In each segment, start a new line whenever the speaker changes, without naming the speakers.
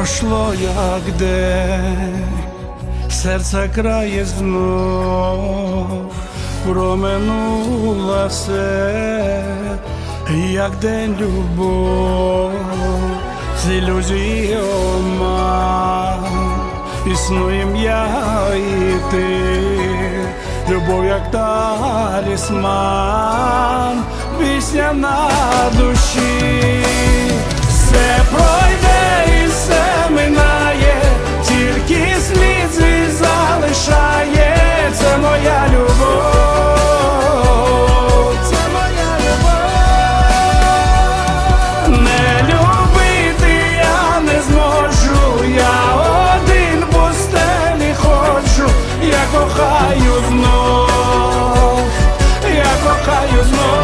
пройшло як день, серце крає знов, проминула все, як день любов, з ілюзії обман, існуєм я і ти, любов як талісман, пісня на душі. Все пройде і все минає, тільки слід свій залишає. Це моя любов, це моя любов. Не любити я не зможу, я один по стелі ходжу, я кохаю знов, я кохаю знов.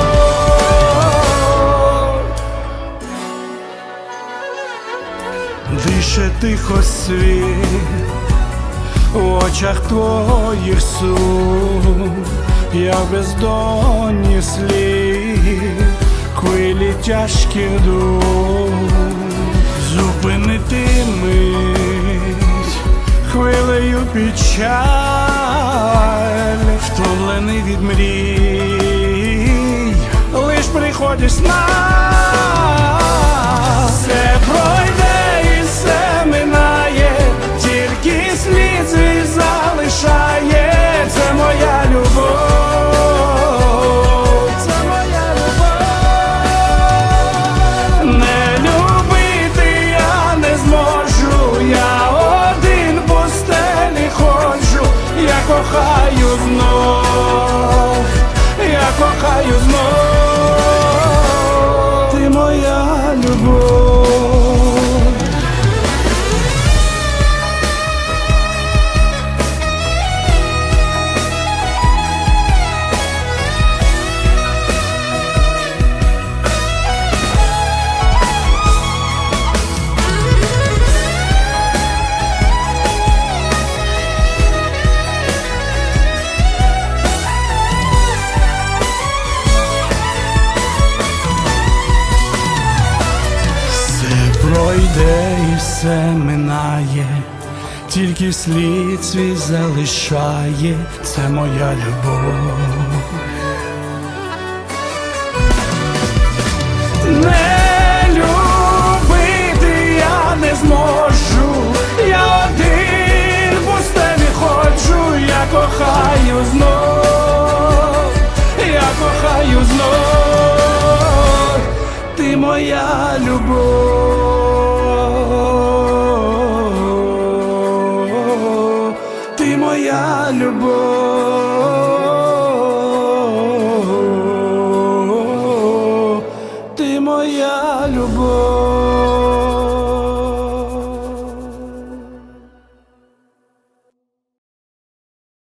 Дише тихо світ, в очах твоїх сум, я в бездонні слів, хвилі тяжких дум. Зупинити мить, хвилею печаль, втомлений від мрій, лиш приходиш на. Все пройде і все минає, тільки слід свій залишає. Це моя любов, це моя любов. Не любити я не зможу, я один по стелі ходжу, я кохаю знов, я кохаю знов. Ти моя любов. Пройде і все минає, тільки слід свій залишає. Це моя любов. Не любити я не зможу, я один по стелі ходжу, я кохаю знов, я кохаю знов. Ти моя любов.